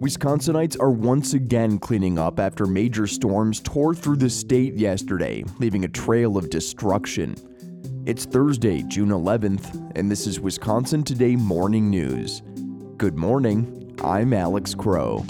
Wisconsinites are once again cleaning up after major storms tore through the state yesterday, leaving a trail of destruction. It's Thursday, June 11th, and this is Wisconsin Today Morning News. Good morning, I'm Alex Crow.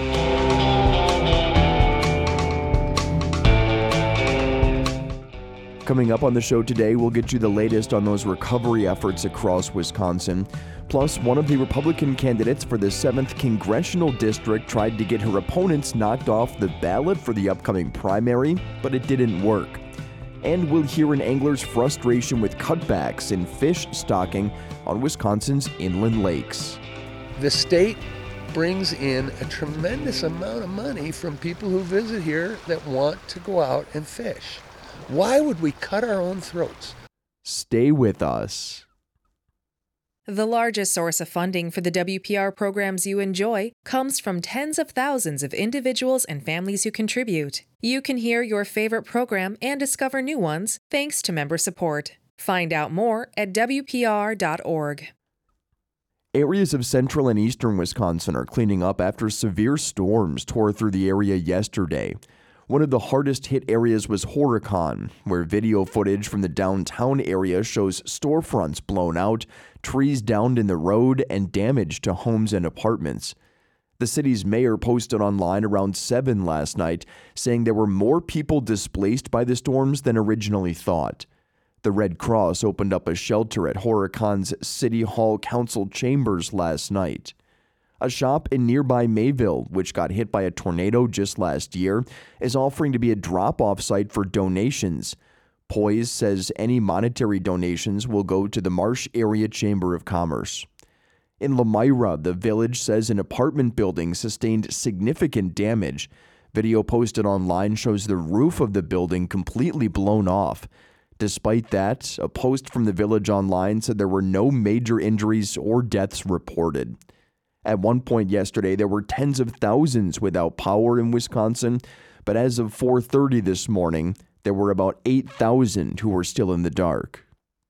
Coming up on the show today, we'll get you the latest on those recovery efforts across Wisconsin. Plus, one of the Republican candidates for the 7th Congressional District tried to get her opponents knocked off the ballot for the upcoming primary, but it didn't work. And we'll hear an angler's frustration with cutbacks in fish stocking on Wisconsin's inland lakes. The state brings in a tremendous amount of money from people who visit here that want to go out and fish. Why would we cut our own throats? Stay with us. The largest source of funding for the WPR programs you enjoy comes from tens of thousands of individuals and families who contribute. You can hear your favorite program and discover new ones thanks to member support. Find out more at WPR.org. Areas of central and eastern Wisconsin are cleaning up after severe storms tore through the area yesterday. One of the hardest hit areas was Horicon, where video footage from the downtown area shows storefronts blown out, trees downed in the road, and damage to homes and apartments. The city's mayor posted online around 7 last night, saying there were more people displaced by the storms than originally thought. The Red Cross opened up a shelter at Horicon's City Hall Council chambers last night. A shop in nearby Mayville, which got hit by a tornado just last year, is offering to be a drop-off site for donations. Poise says any monetary donations will go to the Marsh Area Chamber of Commerce. In Lamira, the village says an apartment building sustained significant damage. Video posted online shows the roof of the building completely blown off. Despite that, a post from the village online said there were no major injuries or deaths reported. At one point yesterday, there were tens of thousands without power in Wisconsin, but as of 4:30 this morning, there were about 8,000 who were still in the dark.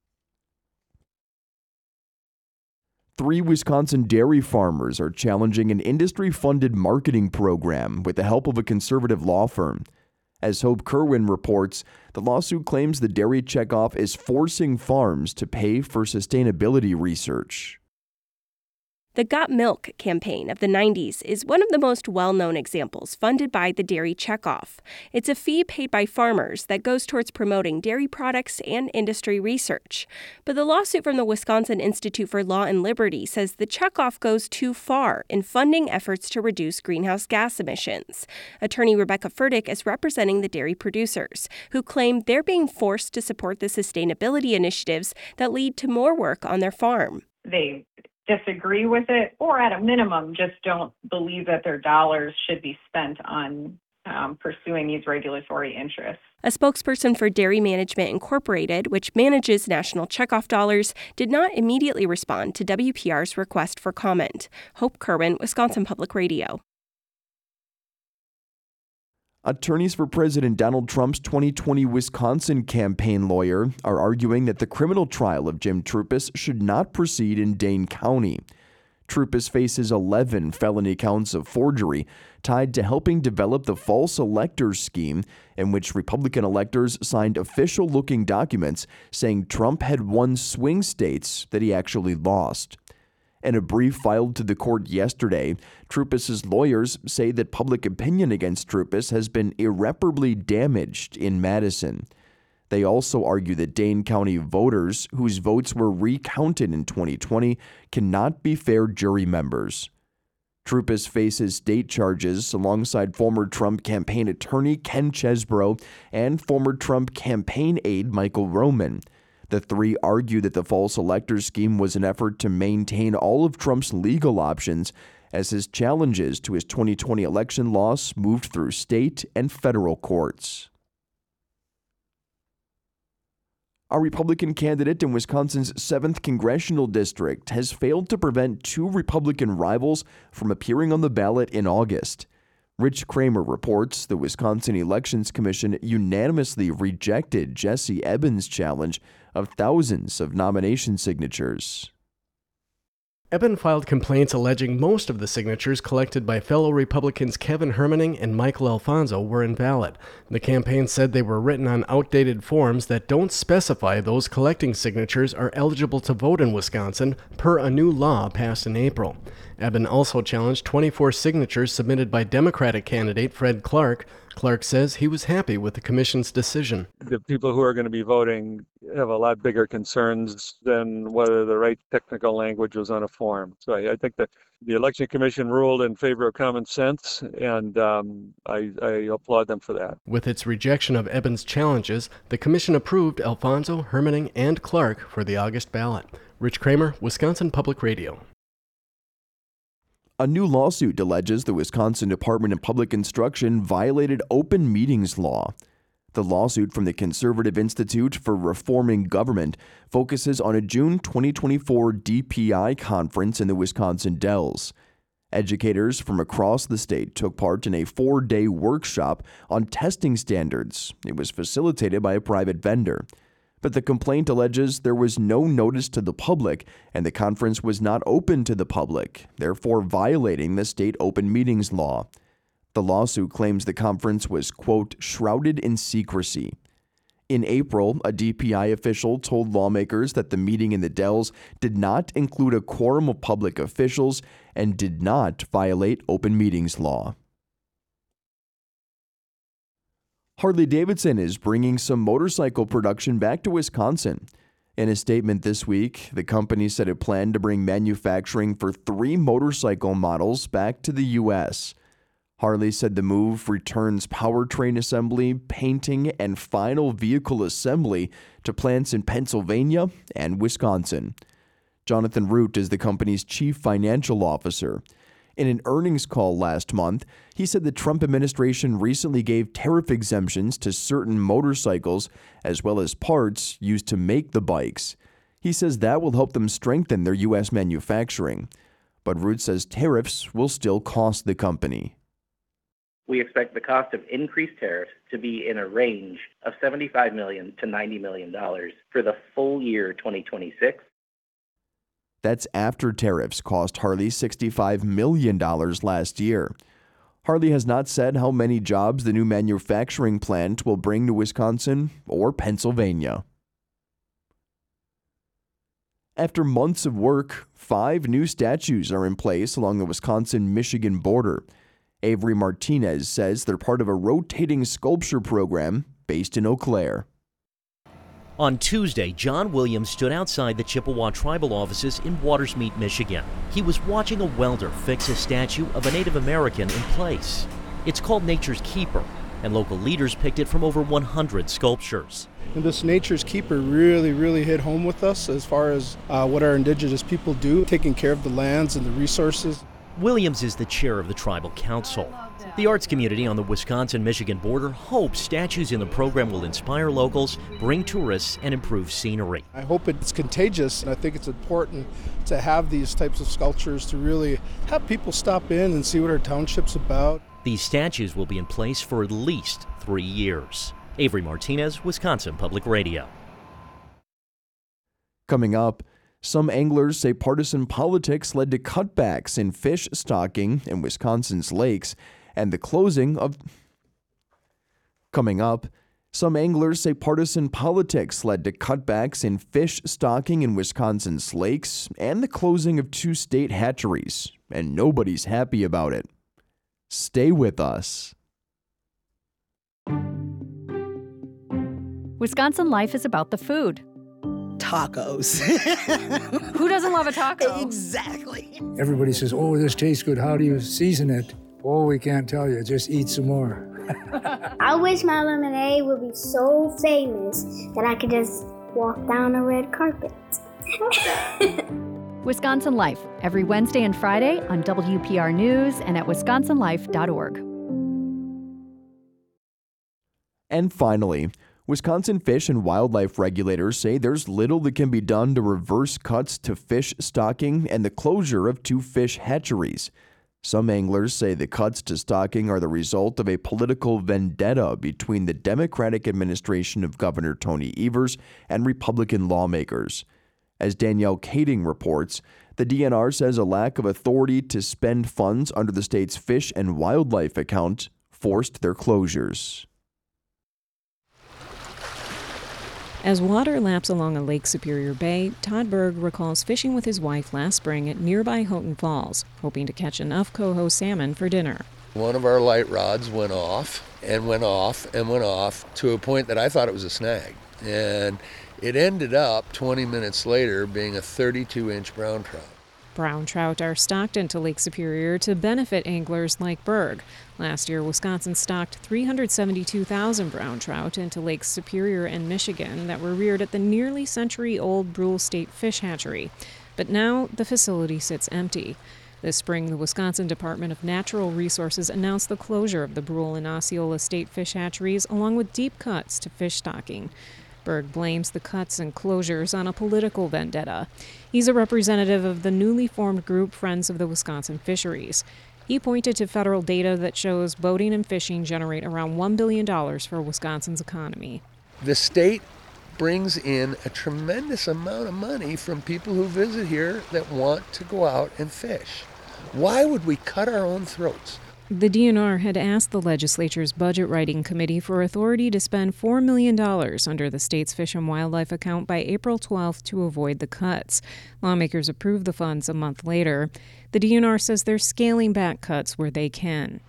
3 Wisconsin dairy farmers are challenging an industry-funded marketing program with the help of a conservative law firm. As Hope Kerwin reports, the lawsuit claims the dairy checkoff is forcing farms to pay for sustainability research. The Got Milk campaign of the 90s is one of the most well-known examples funded by the Dairy Checkoff. It's a fee paid by farmers that goes towards promoting dairy products and industry research. But the lawsuit from the Wisconsin Institute for Law and Liberty says the checkoff goes too far in funding efforts to reduce greenhouse gas emissions. Attorney Rebecca Furtick is representing the dairy producers, who claim they're being forced to support the sustainability initiatives that lead to more work on their farm. They disagree with it, or at a minimum, just don't believe that their dollars should be spent on pursuing these regulatory interests. A spokesperson for Dairy Management Incorporated, which manages national checkoff dollars, did not immediately respond to WPR's request for comment. Hope Kerwin, Wisconsin Public Radio. Attorneys for President Donald Trump's 2020 Wisconsin campaign lawyer are arguing that the criminal trial of Jim Troupis should not proceed in Dane County. Troupis faces 11 felony counts of forgery tied to helping develop the false electors scheme in which Republican electors signed official-looking documents saying Trump had won swing states that he actually lost. In a brief filed to the court yesterday, Troupis' lawyers say that public opinion against Troupis has been irreparably damaged in Madison. They also argue that Dane County voters whose votes were recounted in 2020 cannot be fair jury members. Troupis faces state charges alongside former Trump campaign attorney Ken Chesbrough and former Trump campaign aide Michael Roman. The 3 argue that the false electors scheme was an effort to maintain all of Trump's legal options as his challenges to his 2020 election loss moved through state and federal courts. A Republican candidate in Wisconsin's 7th Congressional District has failed to prevent 2 Republican rivals from appearing on the ballot in August. Rich Kramer reports the Wisconsin Elections Commission unanimously rejected Jesse Evans' challenge of thousands of nomination signatures. Eben filed complaints alleging most of the signatures collected by fellow Republicans Kevin Hermaning and Michael Alfonso were invalid. The campaign said they were written on outdated forms that don't specify those collecting signatures are eligible to vote in Wisconsin per a new law passed in April. Eben also challenged 24 signatures submitted by Democratic candidate Fred Clark. Clark says he was happy with the commission's decision. The people who are going to be voting have a lot bigger concerns than whether the right technical language was on a form. So I think that the Election Commission ruled in favor of common sense, and I applaud them for that. With its rejection of Eben's challenges, the commission approved Alfonso, Hermaning, and Clark for the August ballot. Rich Kramer, Wisconsin Public Radio. A new lawsuit alleges the Wisconsin Department of Public Instruction violated open meetings law. The lawsuit from the Conservative Institute for Reforming Government focuses on a June 2024 DPI conference in the Wisconsin Dells. Educators from across the state took part in a 4-day workshop on testing standards. It was facilitated by a private vendor. But the complaint alleges there was no notice to the public and the conference was not open to the public, therefore violating the state open meetings law. The lawsuit claims the conference was, quote, shrouded in secrecy. In April, a DPI official told lawmakers that the meeting in the Dells did not include a quorum of public officials and did not violate open meetings law. Harley-Davidson is bringing some motorcycle production back to Wisconsin. In a statement this week, the company said it planned to bring manufacturing for 3 motorcycle models back to the U.S. Harley said the move returns powertrain assembly, painting, and final vehicle assembly to plants in Pennsylvania and Wisconsin. Jonathan Root is the company's chief financial officer. In an earnings call last month, he said the Trump administration recently gave tariff exemptions to certain motorcycles as well as parts used to make the bikes. He says that will help them strengthen their U.S. manufacturing. But Root says tariffs will still cost the company. We expect the cost of increased tariffs to be in a range of $75 million to $90 million for the full year 2026. That's after tariffs cost Harley $65 million last year. Harley has not said how many jobs the new manufacturing plant will bring to Wisconsin or Pennsylvania. After months of work, 5 new statues are in place along the Wisconsin-Michigan border. Avery Martinez says they're part of a rotating sculpture program based in Eau Claire. On Tuesday, John Williams stood outside the Chippewa tribal offices in Watersmeet, Michigan. He was watching a welder fix a statue of a Native American in place. It's called Nature's Keeper, and local leaders picked it from over 100 sculptures. And this Nature's Keeper really hit home with us as far as what our indigenous people do, taking care of the lands and the resources. Williams is the chair of the tribal council. The arts community on the Wisconsin-Michigan border hopes statues in the program will inspire locals, bring tourists, and improve scenery. I hope it's contagious, and I think it's important to have these types of sculptures to really have people stop in and see what our township's about. These statues will be in place for at least 3 years. Avery Martinez, Wisconsin Public Radio. Coming up, some anglers say partisan politics led to cutbacks in fish stocking in Wisconsin's lakes and the closing of... Coming up, some anglers say partisan politics led to cutbacks in fish stocking in Wisconsin's lakes and the closing of 2 state hatcheries, and nobody's happy about it. Stay with us. Wisconsin Life is about the food. Tacos. Who doesn't love a taco? Exactly. Everybody says, oh, this tastes good. How do you season it? Oh, we can't tell you. Just eat some more. I wish my lemonade would be so famous that I could just walk down a red carpet. Wisconsin Life, every Wednesday and Friday on WPR News and at wisconsinlife.org. And finally, Wisconsin fish and wildlife regulators say there's little that can be done to reverse cuts to fish stocking and the closure of 2 fish hatcheries. Some anglers say the cuts to stocking are the result of a political vendetta between the Democratic administration of Governor Tony Evers and Republican lawmakers. As Danielle Kading reports, the DNR says a lack of authority to spend funds under the state's Fish and Wildlife account forced their closures. As water laps along a Lake Superior Bay, Todd Berg recalls fishing with his wife last spring at nearby Houghton Falls, hoping to catch enough coho salmon for dinner. One of our light rods went off and went off and went off to a point that I thought it was a snag. And it ended up 20 minutes later being a 32-inch brown trout. Brown trout are stocked into Lake Superior to benefit anglers like Berg. Last year, Wisconsin stocked 372,000 brown trout into Lakes Superior and Michigan that were reared at the nearly century-old Brule State Fish Hatchery. But now the facility sits empty. This spring, the Wisconsin Department of Natural Resources announced the closure of the Brule and Osceola State Fish Hatcheries, along with deep cuts to fish stocking. Berg blames the cuts and closures on a political vendetta. He's a representative of the newly formed group Friends of the Wisconsin Fisheries. He pointed to federal data that shows boating and fishing generate around $1 billion for Wisconsin's economy. The state brings in a tremendous amount of money from people who visit here that want to go out and fish. Why would we cut our own throats? The DNR had asked the legislature's budget writing committee for authority to spend $4 million under the state's Fish and Wildlife account by April 12th to avoid the cuts. Lawmakers approved the funds a month later. The DNR says they're scaling back cuts where they can.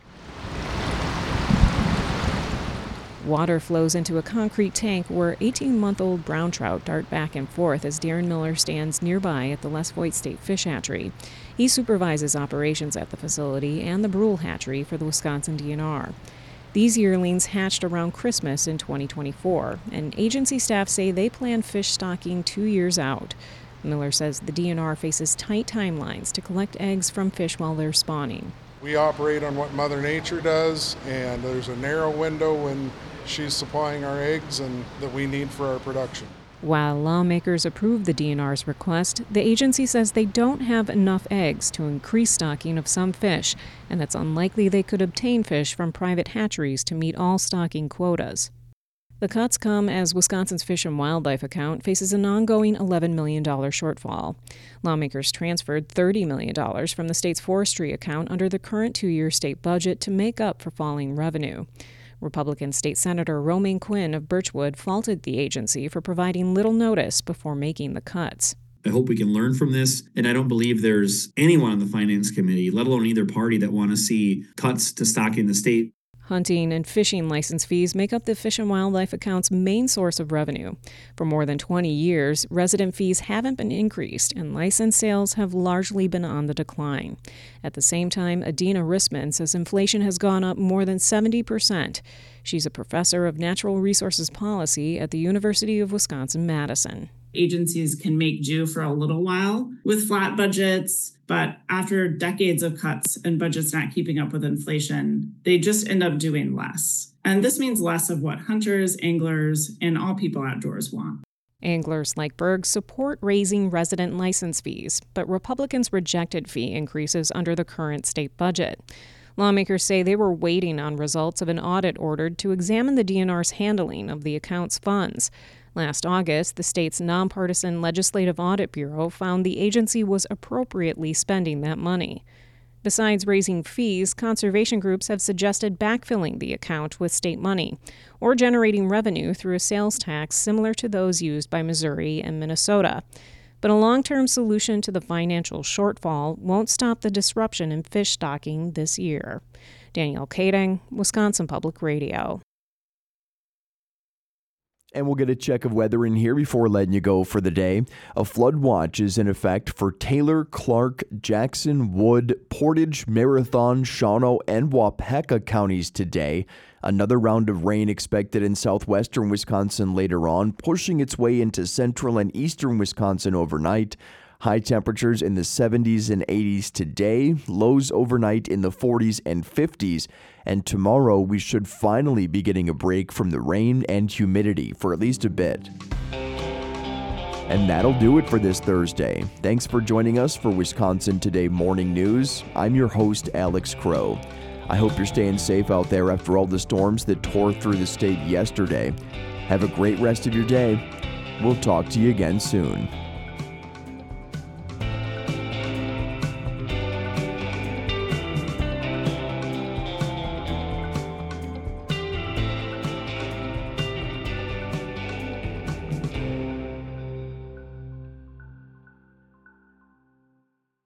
Water flows into a concrete tank where 18-month-old brown trout dart back and forth as Darren Miller stands nearby at the Les Voigt State Fish Hatchery. He supervises operations at the facility and the Brule Hatchery for the Wisconsin DNR. These yearlings hatched around Christmas in 2024, and agency staff say they plan fish stocking 2 years out. Miller says the DNR faces tight timelines to collect eggs from fish while they're spawning. We operate on what Mother Nature does, and there's a narrow window when she's supplying our eggs and that we need for our production. While lawmakers approved the DNR's request, the agency says they don't have enough eggs to increase stocking of some fish, and it's unlikely they could obtain fish from private hatcheries to meet all stocking quotas. The cuts come as Wisconsin's Fish and Wildlife account faces an ongoing $11 million shortfall. Lawmakers transferred $30 million from the state's forestry account under the current 2-year state budget to make up for falling revenue. Republican State Senator Romaine Quinn of Birchwood faulted the agency for providing little notice before making the cuts. I hope we can learn from this, and I don't believe there's anyone on the Finance Committee, let alone either party, that want to see cuts to stocking the state. Hunting and fishing license fees make up the Fish and Wildlife account's main source of revenue. For more than 20 years, resident fees haven't been increased, and license sales have largely been on the decline. At the same time, Adina Rissman says inflation has gone up more than 70%. She's a professor of natural resources policy at the University of Wisconsin-Madison. Agencies can make do for a little while with flat budgets, but after decades of cuts and budgets not keeping up with inflation, they just end up doing less. And this means less of what hunters, anglers, and all people outdoors want. Anglers like Berg support raising resident license fees, but Republicans rejected fee increases under the current state budget. Lawmakers say they were waiting on results of an audit ordered to examine the DNR's handling of the account's funds. Last August, the state's nonpartisan Legislative Audit Bureau found the agency was appropriately spending that money. Besides raising fees, conservation groups have suggested backfilling the account with state money or generating revenue through a sales tax similar to those used by Missouri and Minnesota. But a long-term solution to the financial shortfall won't stop the disruption in fish stocking this year. Danielle Kading, Wisconsin Public Radio. And we'll get a check of weather in here before letting you go for the day. A flood watch is in effect for Taylor, Clark, Jackson, Wood, Portage, Marathon, Shawano, and Wapaka counties today. Another round of rain expected in southwestern Wisconsin later on, pushing its way into central and eastern Wisconsin overnight. High temperatures in the 70s and 80s today, lows overnight in the 40s and 50s, and tomorrow we should finally be getting a break from the rain and humidity for at least a bit. And that'll do it for this Thursday. Thanks for joining us for Wisconsin Today Morning News. I'm your host, Alex Crow. I hope you're staying safe out there after all the storms that tore through the state yesterday. Have a great rest of your day. We'll talk to you again soon.